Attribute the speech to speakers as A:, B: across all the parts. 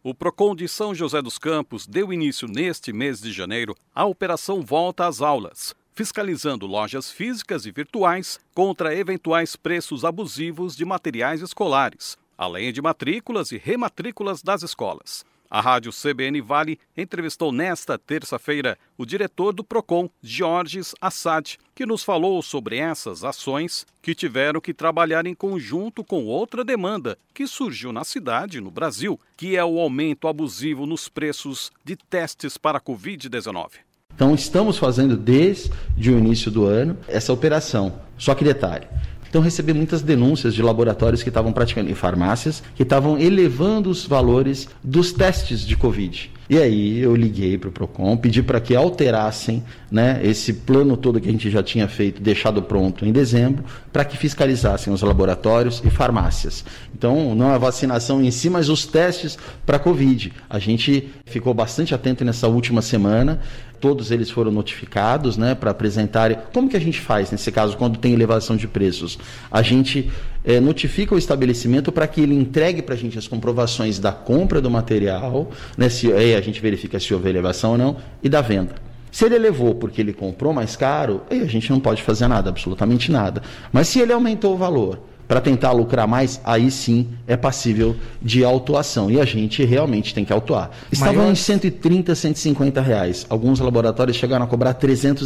A: O PROCON de São José dos Campos deu início neste mês de janeiro à Operação Volta às Aulas, fiscalizando lojas físicas e virtuais contra eventuais preços abusivos de materiais escolares, além de matrículas e rematrículas das escolas. A rádio CBN Vale entrevistou nesta terça-feira o diretor do PROCON, Georges Assad, que nos falou sobre essas ações que tiveram que trabalhar em conjunto com outra demanda que surgiu na cidade e no Brasil, que é o aumento abusivo nos preços de testes para a Covid-19.
B: Então estamos fazendo desde o início do ano essa operação. Só que detalhe. Então recebi muitas denúncias de laboratórios que estavam praticando em farmácias, que estavam elevando os valores dos testes de Covid. E aí eu liguei para o PROCON, pedi para que alterassem, esse plano todo que a gente já tinha feito, deixado pronto em dezembro, para que fiscalizassem os laboratórios e farmácias. Então não a vacinação em si, mas os testes para Covid. A gente ficou bastante atento nessa última semana. Todos eles foram notificados, para apresentarem. Como que a gente faz nesse caso, quando tem elevação de preços? A gente notifica o estabelecimento para que ele entregue para a gente as comprovações da compra do material, a gente verifica se houve elevação ou não, e da venda. Se ele elevou porque ele comprou mais caro, a gente não pode fazer nada, absolutamente nada. Mas se ele aumentou o valor para tentar lucrar mais, aí sim é passível de autuação. E a gente realmente tem que autuar. Estavam em 130, 150 reais. Alguns laboratórios chegaram a cobrar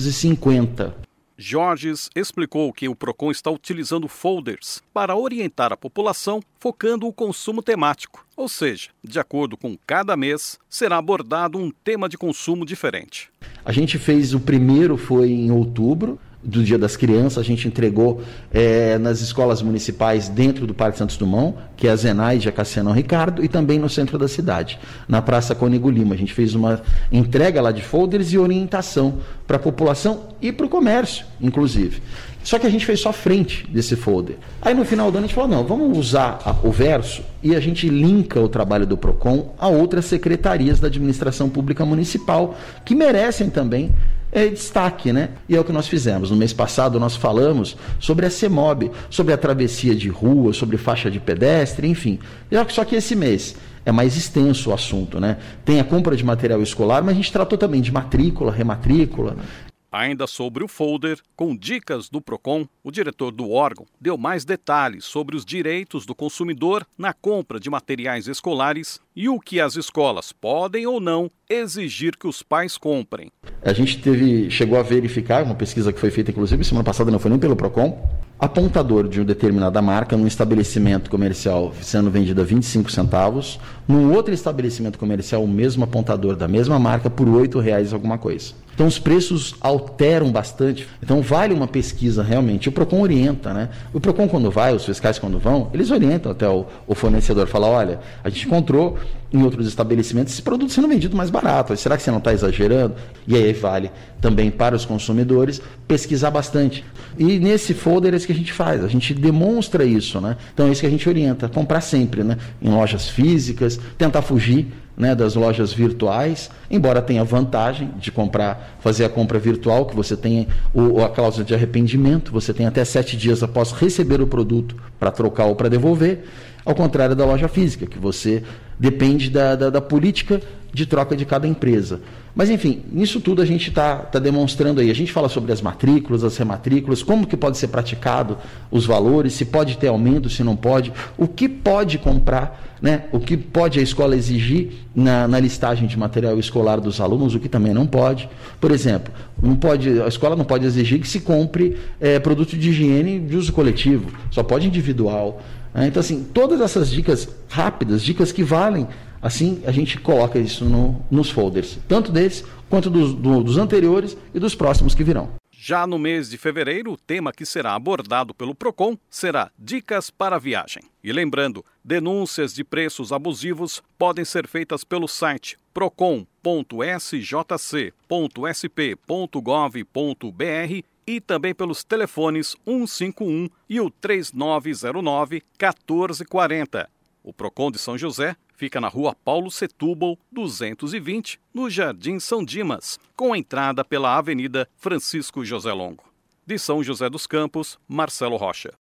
B: 350.
A: Georges explicou que o PROCON está utilizando folders para orientar a população, focando o consumo temático. Ou seja, de acordo com cada mês, será abordado um tema de consumo diferente.
B: A gente fez o primeiro, foi em outubro, do Dia das Crianças. A gente entregou nas escolas municipais dentro do Parque Santos Dumont, que é a Zenaide, a Cassiano Ricardo, e também no centro da cidade, na Praça Cônego Lima. A gente fez uma entrega lá de folders e orientação para a população e para o comércio, inclusive. Só que a gente fez só frente desse folder. Aí no final do ano a gente falou, não, vamos usar o verso e a gente linka o trabalho do PROCON a outras secretarias da administração pública municipal que merecem também destaque, E é o que nós fizemos. No mês passado nós falamos sobre a CEMOB, sobre a travessia de rua, sobre faixa de pedestre, enfim. Só que esse mês é mais extenso o assunto, Tem a compra de material escolar, mas a gente tratou também de matrícula, rematrícula.
A: Ainda sobre o folder, com dicas do PROCON, o diretor do órgão deu mais detalhes sobre os direitos do consumidor na compra de materiais escolares e o que as escolas podem ou não exigir que os pais comprem.
B: A gente chegou a verificar, uma pesquisa que foi feita inclusive semana passada, não foi nem pelo PROCON, apontador de uma determinada marca num estabelecimento comercial sendo vendido a 25 centavos, num outro estabelecimento comercial o mesmo apontador da mesma marca por R$8 alguma coisa. Então os preços alteram bastante, então vale uma pesquisa realmente. O PROCON orienta, O PROCON quando vai, os fiscais quando vão, eles orientam até o fornecedor, fala, olha, a gente encontrou em outros estabelecimentos esse produto sendo vendido mais barato, será que você não está exagerando? E aí vale também para os consumidores pesquisar bastante. E nesse folder é isso que a gente faz, a gente demonstra isso, Então é isso que a gente orienta, comprar sempre, Em lojas físicas, tentar fugir das lojas virtuais, embora tenha vantagem de fazer a compra virtual, que você tem a cláusula de arrependimento, você tem até 7 dias após receber o produto para trocar ou para devolver, ao contrário da loja física, que você depende da política de troca de cada empresa. Mas enfim, nisso tudo a gente está demonstrando aí. A gente fala sobre as matrículas, as rematrículas, como que pode ser praticado os valores, se pode ter aumento, se não pode, o que pode comprar, o que pode a escola exigir na listagem de material escolar dos alunos, o que também não pode. Por exemplo, a escola não pode exigir que se compre produto de higiene de uso coletivo, só pode individual. Então, assim, todas essas dicas rápidas, dicas que valem, assim a gente coloca isso nos folders, tanto desse quanto dos anteriores e dos próximos que virão.
A: Já no mês de fevereiro, o tema que será abordado pelo PROCON será Dicas para a Viagem. E lembrando, denúncias de preços abusivos podem ser feitas pelo site procon.sjc.sp.gov.br e também pelos telefones 151 e o 3909-1440. O PROCON de São José fica na Rua Paulo Setúbal, 220, no Jardim São Dimas, com entrada pela Avenida Francisco José Longo. De São José dos Campos, Marcelo Rocha.